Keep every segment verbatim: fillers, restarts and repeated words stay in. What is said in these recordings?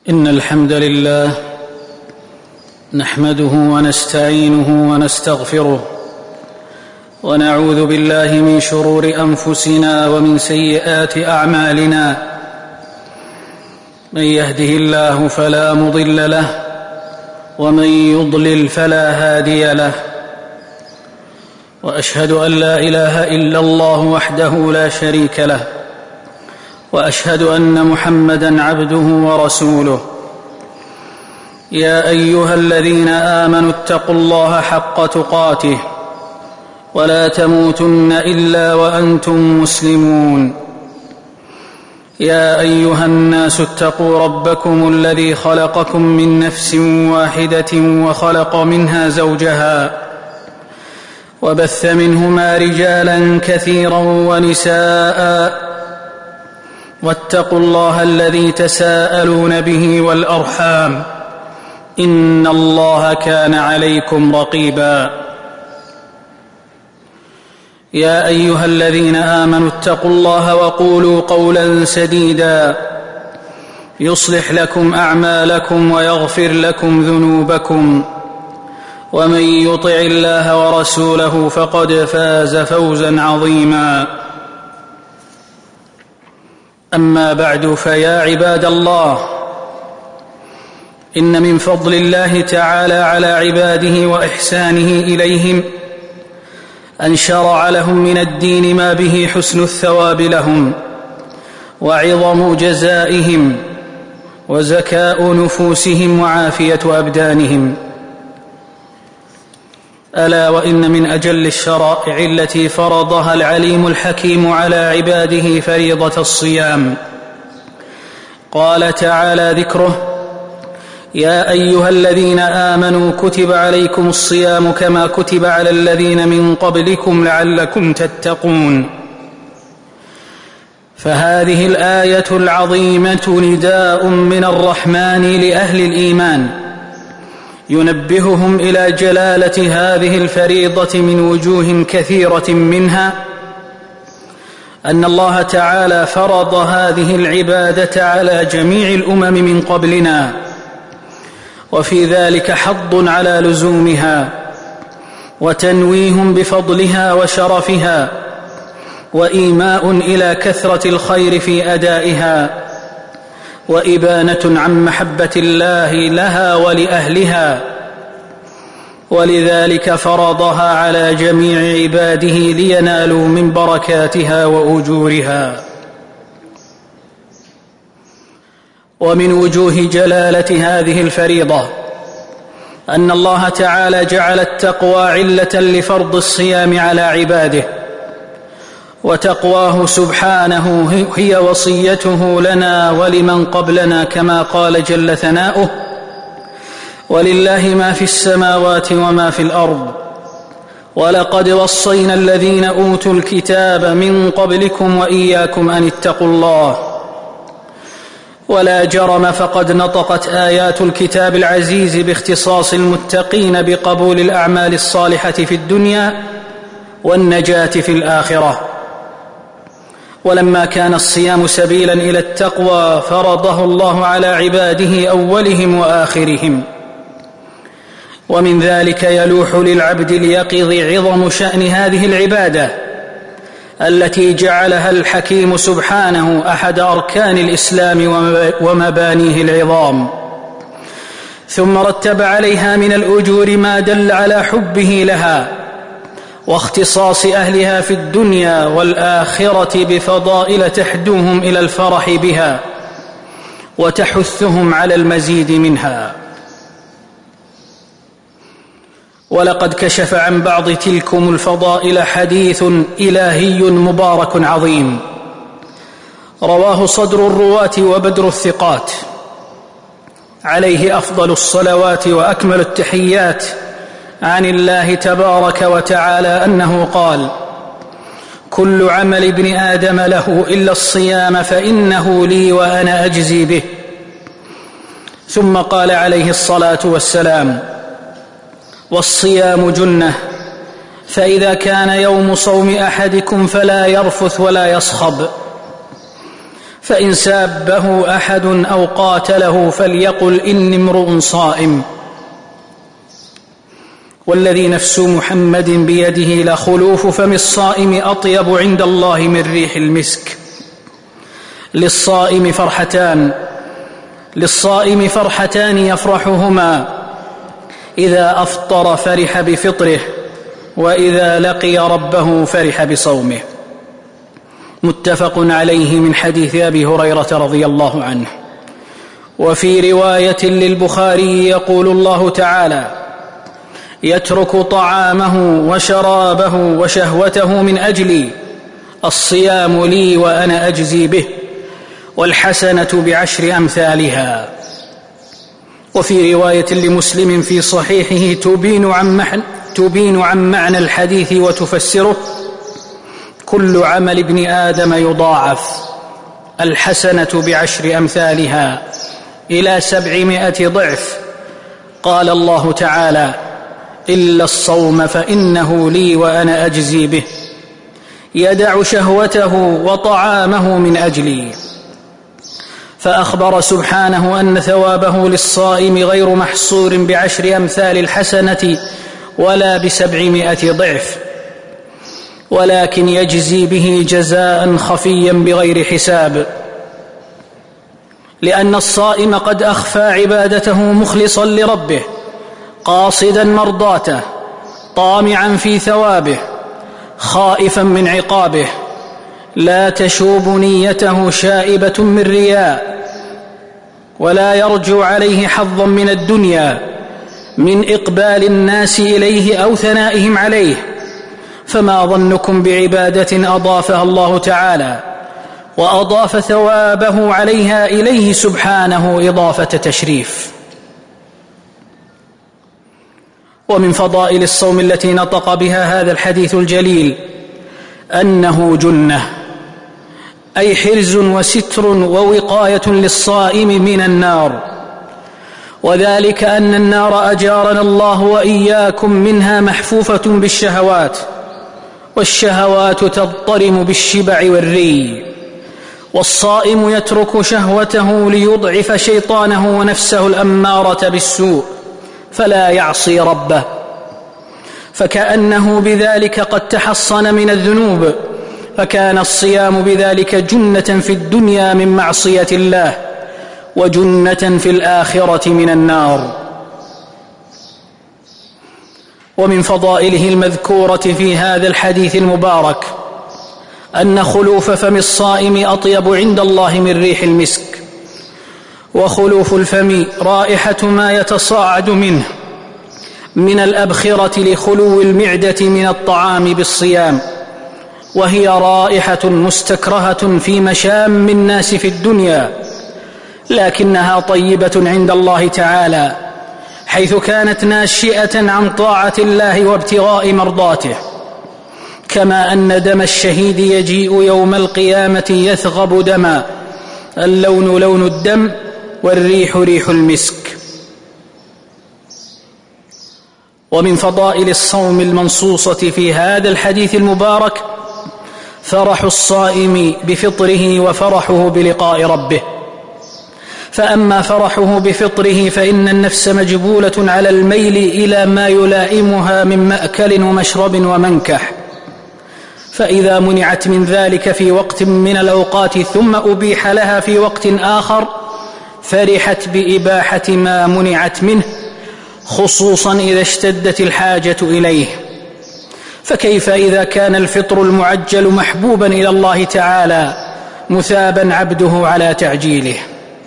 إن الحمد لله نحمده ونستعينه ونستغفره ونعوذ بالله من شرور أنفسنا ومن سيئات أعمالنا. من يهده الله فلا مضل له ومن يضلل فلا هادي له، وأشهد أن لا إله إلا الله وحده لا شريك له، وأشهد أن محمدًا عبده ورسوله. يا أيها الذين آمنوا اتقوا الله حق تقاته ولا تموتن إلا وأنتم مسلمون. يا أيها الناس اتقوا ربكم الذي خلقكم من نفس واحدة وخلق منها زوجها وبث منهما رجالا كثيرا ونساء، واتقوا الله الذي تساءلون به والأرحام إن الله كان عليكم رقيبا. يا أيها الذين آمنوا اتقوا الله وقولوا قولا سديدا يصلح لكم أعمالكم ويغفر لكم ذنوبكم، ومن يطع الله ورسوله فقد فاز فوزا عظيما. أما بعد، فيا عباد الله، إن من فضل الله تعالى على عباده وإحسانه إليهم أن شرع لهم من الدين ما به حسن الثواب لهم وعظم جزائهم وزكاء نفوسهم وعافية أبدانهم. ألا وإن من أجل الشرائع التي فرضها العليم الحكيم على عباده فريضة الصيام. قال تعالى ذكره: يا أيها الذين آمنوا كتب عليكم الصيام كما كتب على الذين من قبلكم لعلكم تتقون. فهذه الآية العظيمة نداء من الرحمن لأهل الإيمان ينبههم إلى جلالة هذه الفريضة من وجوه كثيرة، منها أن الله تعالى فرض هذه العبادة على جميع الأمم من قبلنا، وفي ذلك حض على لزومها وتنويه بفضلها وشرفها وإيماء إلى كثرة الخير في أدائها وإبانة عن محبة الله لها ولأهلها، ولذلك فرضها على جميع عباده لينالوا من بركاتها وأجورها. ومن وجوه جلالة هذه الفريضة أن الله تعالى جعل التقوى علة لفرض الصيام على عباده، وتقواه سبحانه هي وصيته لنا ولمن قبلنا، كما قال جل ثناؤه: ولله ما في السماوات وما في الأرض ولقد وصينا الذين أوتوا الكتاب من قبلكم وإياكم أن اتقوا الله. ولا جرم فقد نطقت آيات الكتاب العزيز باختصاص المتقين بقبول الأعمال الصالحة في الدنيا والنجاة في الآخرة. ولما كان الصيام سبيلا إلى التقوى فرضه الله على عباده أولهم وآخرهم. ومن ذلك يلوح للعبد اليقظ عظم شأن هذه العبادة التي جعلها الحكيم سبحانه أحد أركان الإسلام ومبانيه العظام، ثم رتب عليها من الأجور ما دل على حبه لها واختصاص أهلها في الدنيا والآخرة بفضائل تحدوهم إلى الفرح بها وتحثهم على المزيد منها. ولقد كشف عن بعض تلكم الفضائل حديث إلهي مبارك عظيم رواه صدر الرواة وبدر الثقات، عليه أفضل الصلوات وأكمل التحيات، عن الله تبارك وتعالى أنه قال: كل عمل ابن آدم له إلا الصيام فإنه لي وأنا أجزي به. ثم قال عليه الصلاة والسلام: والصيام جنة، فإذا كان يوم صوم أحدكم فلا يرفث ولا يصخب، فإن سابه أحد أو قاتله فليقل إني امرؤ صائم. والذي نفس محمد بيده لخلوف فم الصائم أطيب عند الله من ريح المسك. للصائم فرحتان للصائم فرحتان يفرحهما: إذا أفطر فرح بفطره، وإذا لقي ربه فرح بصومه. متفق عليه من حديث أبي هريرة رضي الله عنه. وفي رواية للبخاري يقول الله تعالى: يترك طعامه وشرابه وشهوته من أجلي، الصيام لي وأنا أجزي به، والحسنة بعشر أمثالها. وفي رواية لمسلم في صحيحه تبين عن معنى, تبين عن معنى الحديث وتفسره: كل عمل ابن آدم يضاعف، الحسنة بعشر أمثالها إلى سبعمائة ضعف. قال الله تعالى: إلا الصوم فإنه لي وأنا أجزي به، يدع شهوته وطعامه من أجلي. فأخبر سبحانه أن ثوابه للصائم غير محصور بعشر أمثال الحسنة ولا بسبعمائة ضعف، ولكن يجزي به جزاء خفيا بغير حساب، لأن الصائم قد أخفى عبادته مخلصا لربه، قاصدا مرضاته، طامعا في ثوابه، خائفا من عقابه، لا تشوب نيته شائبة من رياء، ولا يرجو عليه حظا من الدنيا من إقبال الناس إليه أو ثنائهم عليه. فما ظنكم بعبادة أضافها الله تعالى وأضاف ثوابه عليها إليه سبحانه إضافة تشريف. ومن فضائل الصوم التي نطق بها هذا الحديث الجليل أنه جنة، أي حرز وستر ووقاية للصائم من النار، وذلك أن النار أجارنا الله وإياكم منها محفوفة بالشهوات، والشهوات تضطرم بالشبع والري، والصائم يترك شهوته ليضعف شيطانه ونفسه الأمارة بالسوء فلا يعصي ربه، فكأنه بذلك قد تحصن من الذنوب، فكان الصيام بذلك جنة في الدنيا من معصية الله، وجنة في الآخرة من النار. ومن فضائله المذكورة في هذا الحديث المبارك أن خلوف فم الصائم أطيب عند الله من ريح المسك. وخلوف الفم رائحة ما يتصاعد منه من الأبخرة لخلو المعدة من الطعام بالصيام، وهي رائحة مستكرهة في مشام الناس في الدنيا، لكنها طيبة عند الله تعالى، حيث كانت ناشئة عن طاعة الله وابتغاء مرضاته. كما أن دم الشهيد يجيء يوم القيامة يثغب دما، اللون لون الدم والريح ريح المسك. ومن فضائل الصوم المنصوصة في هذا الحديث المبارك فرح الصائم بفطره وفرحه بلقاء ربه. فأما فرحه بفطره فإن النفس مجبولة على الميل إلى ما يلائمها من مأكل ومشرب ومنكح، فإذا منعت من ذلك في وقت من الأوقات ثم أبيح لها في وقت آخر فرحت بإباحة ما منعت منه، خصوصا إذا اشتدت الحاجة إليه. فكيف إذا كان الفطر المعجل محبوبا إلى الله تعالى مثابا عبده على تعجيله.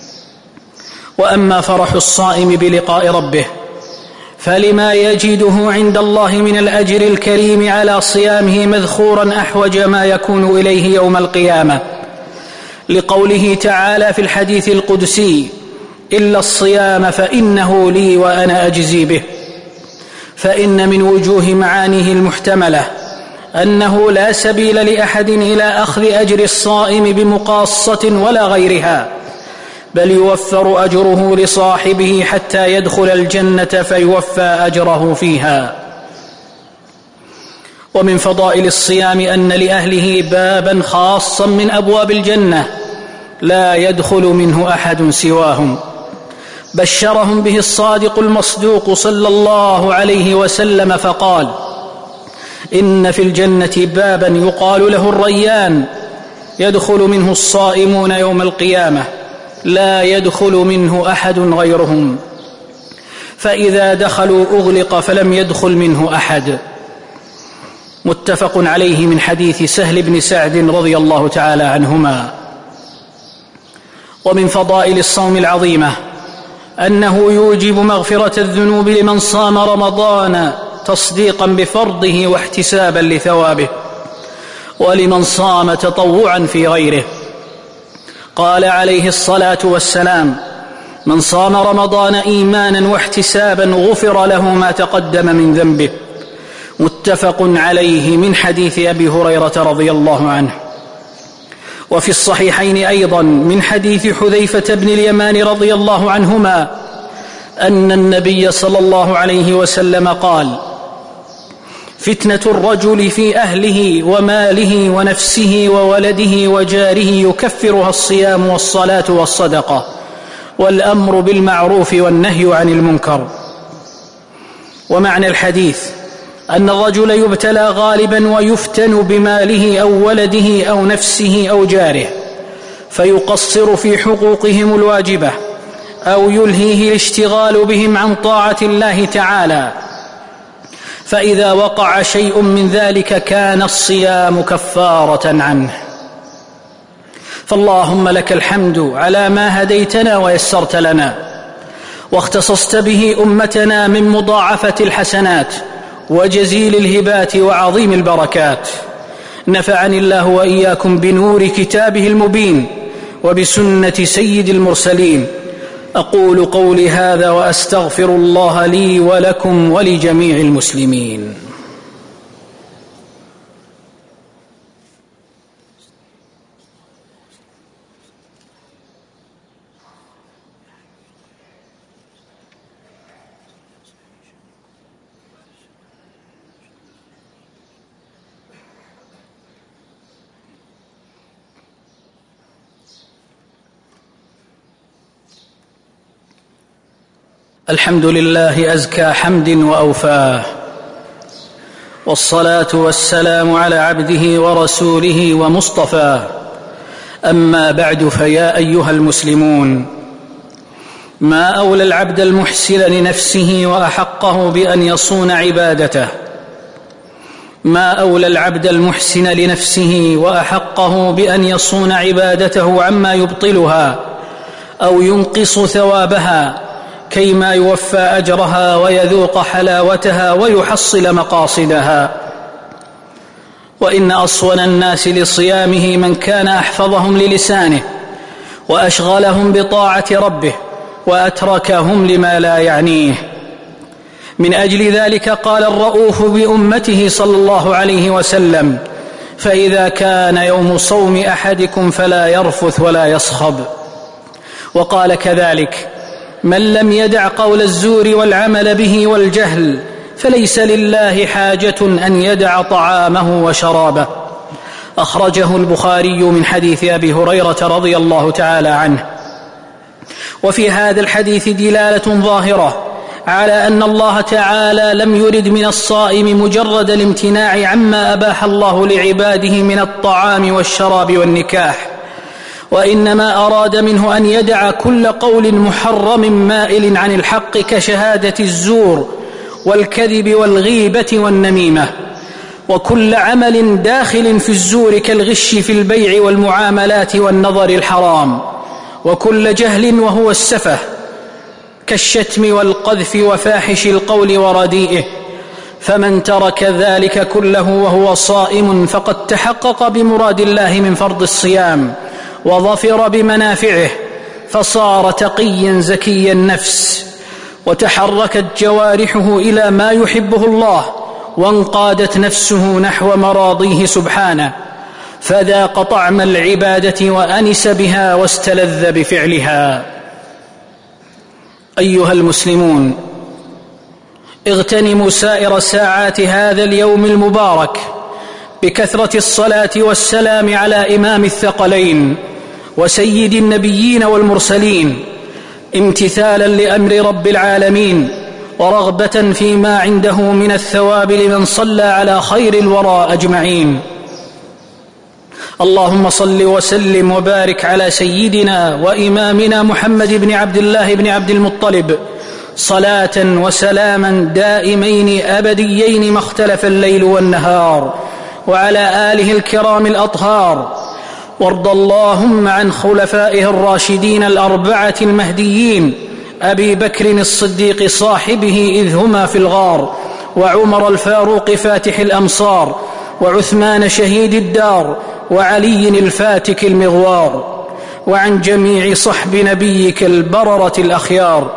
وأما فرح الصائم بلقاء ربه فلما يجده عند الله من الأجر الكريم على صيامه مذخورا أحوج ما يكون إليه يوم القيامة، لقوله تعالى في الحديث القدسي: إلا الصيام فإنه لي وأنا أجزي به. فإن من وجوه معانيه المحتملة أنه لا سبيل لأحد إلى أخذ أجر الصائم بمقاصة ولا غيرها، بل يوفر أجره لصاحبه حتى يدخل الجنة فيوفى أجره فيها. ومن فضائل الصيام أن لأهله بابا خاصا من أبواب الجنة لا يدخل منه أحد سواهم. بشرهم به الصادق المصدوق صلى الله عليه وسلم فقال: إن في الجنة بابا يقال له الريان، يدخل منه الصائمون يوم القيامة، لا يدخل منه أحد غيرهم، فإذا دخلوا أغلق فلم يدخل منه أحد. متفق عليه من حديث سهل بن سعد رضي الله تعالى عنهما. ومن فضائل الصوم العظيمة أنه يوجب مغفرة الذنوب لمن صام رمضان تصديقا بفرضه واحتسابا لثوابه، ولمن صام تطوعا في غيره. قال عليه الصلاة والسلام: من صام رمضان إيمانا واحتسابا غفر له ما تقدم من ذنبه. متفق عليه من حديث أبي هريرة رضي الله عنه. وفي الصحيحين أيضا من حديث حذيفة بن اليمان رضي الله عنهما أن النبي صلى الله عليه وسلم قال: فتنة الرجل في أهله وماله ونفسه وولده وجاره يكفرها الصيام والصلاة والصدقة والأمر بالمعروف والنهي عن المنكر. ومعنى الحديث أن الرجل يبتلى غالبا ويفتن بماله أو ولده أو نفسه أو جاره، فيقصر في حقوقهم الواجبة أو يلهيه الاشتغال بهم عن طاعة الله تعالى، فإذا وقع شيء من ذلك كان الصيام كفارة عنه. فاللهم لك الحمد على ما هديتنا ويسرت لنا، واختصصت به أمتنا من مضاعفة الحسنات وجزيل الهبات وعظيم البركات. نفعني الله وإياكم بنور كتابه المبين وبسنة سيد المرسلين. أقول قولي هذا وأستغفر الله لي ولكم ولجميع المسلمين. الحمد لله أزكى حمد وأوفاه، والصلاة والسلام على عبده ورسوله ومصطفاه. أما بعد، فيا أيها المسلمون، ما أولى العبد المحسن لنفسه وأحقه بأن يصون عبادته ما أولى العبد المحسن لنفسه وأحقه بأن يصون عبادته عما يبطلها أو ينقص ثوابها، كيما يوفى أجرها ويذوق حلاوتها ويحصل مقاصدها. وإن أصون الناس لصيامه من كان أحفظهم للسانه وأشغلهم بطاعة ربه وأتركهم لما لا يعنيه. من أجل ذلك قال الرؤوف بأمته صلى الله عليه وسلم: فإذا كان يوم صوم أحدكم فلا يرفث ولا يصخب. وقال كذلك: من لم يدع قول الزور والعمل به والجهل فليس لله حاجة أن يدع طعامه وشرابه. أخرجه البخاري من حديث أبي هريرة رضي الله تعالى عنه. وفي هذا الحديث دلالة ظاهرة على أن الله تعالى لم يرد من الصائم مجرد الامتناع عما أباح الله لعباده من الطعام والشراب والنكاح، وإنما أراد منه أن يدع كل قول محرم مائل عن الحق كشهادة الزور والكذب والغيبة والنميمة، وكل عمل داخل في الزور كالغش في البيع والمعاملات والنظر الحرام، وكل جهل وهو السفه كالشتم والقذف وفاحش القول ورديئه. فمن ترك ذلك كله وهو صائم فقد تحقق بمراد الله من فرض الصيام وظفر بمنافعه، فصار تقيا زكي النفس، وتحركت جوارحه إلى ما يحبه الله، وانقادت نفسه نحو مراضيه سبحانه، فذاق طعم العبادة وأنس بها واستلذ بفعلها. أيها المسلمون، اغتنموا سائر ساعات هذا اليوم المبارك بكثرة الصلاة والسلام على إمام الثقلين وسيد النبيين والمرسلين، امتثالا لأمر رب العالمين ورغبة فيما عنده من الثواب لمن صلى على خير الورى أجمعين. اللهم صل وسلم وبارك على سيدنا وإمامنا محمد بن عبد الله بن عبد المطلب صلاة وسلاما دائمين أبديين ما اختلف الليل والنهار، وعلى آله الكرام الأطهار. وارض اللهم عن خلفائه الراشدين الأربعة المهديين، أبي بكر الصديق صاحبه إذ هما في الغار، وعمر الفاروق فاتح الأمصار، وعثمان شهيد الدار، وعلي الفاتك المغوار، وعن جميع صحب نبيك البررة الأخيار.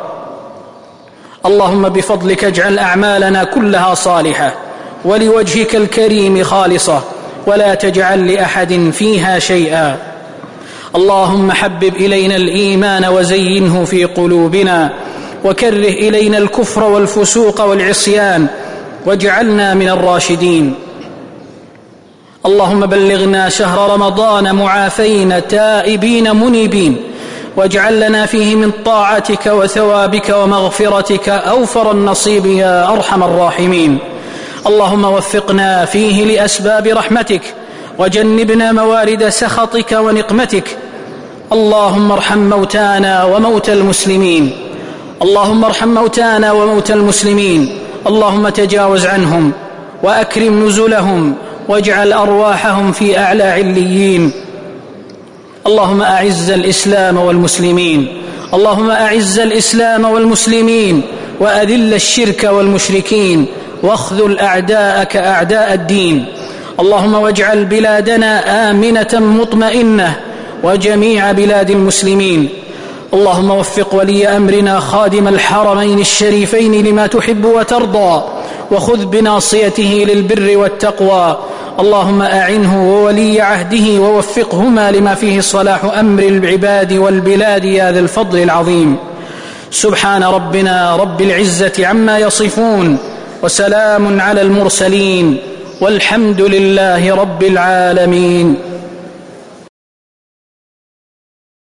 اللهم بفضلك اجعل أعمالنا كلها صالحة ولوجهك الكريم خالصة، ولا تجعل لأحد فيها شيئا. اللهم حبب إلينا الإيمان وزينه في قلوبنا، وكره إلينا الكفر والفسوق والعصيان، واجعلنا من الراشدين. اللهم بلغنا شهر رمضان معافين تائبين منيبين، واجعل لنا فيه من طاعتك وثوابك ومغفرتك أوفر النصيب يا أرحم الراحمين. اللهم وفقنا فيه لأسباب رحمتك، وجنبنا موارد سخطك ونقمتك. اللهم ارحم موتانا وموتى المسلمين، اللهم ارحم موتانا وموتى المسلمين. اللهم تجاوز عنهم وأكرم نزلهم، واجعل أرواحهم في أعلى عليين. اللهم أعز الإسلام والمسلمين، اللهم أعز الإسلام والمسلمين، وأذل الشرك والمشركين، واخذل أعداءك أعداء الدين. اللهم واجعل بلادنا آمنة مطمئنة، وجميع بلاد المسلمين. اللهم وفق ولي أمرنا خادم الحرمين الشريفين لما تحب وترضى، وخذ بناصيته للبر والتقوى. اللهم أعنه وولي عهده ووفقهما لما فيه صلاح أمر العباد والبلاد يا ذا الفضل العظيم. سبحان ربنا رب العزة عما يصفون، وسلام على المرسلين، والحمد لله رب العالمين.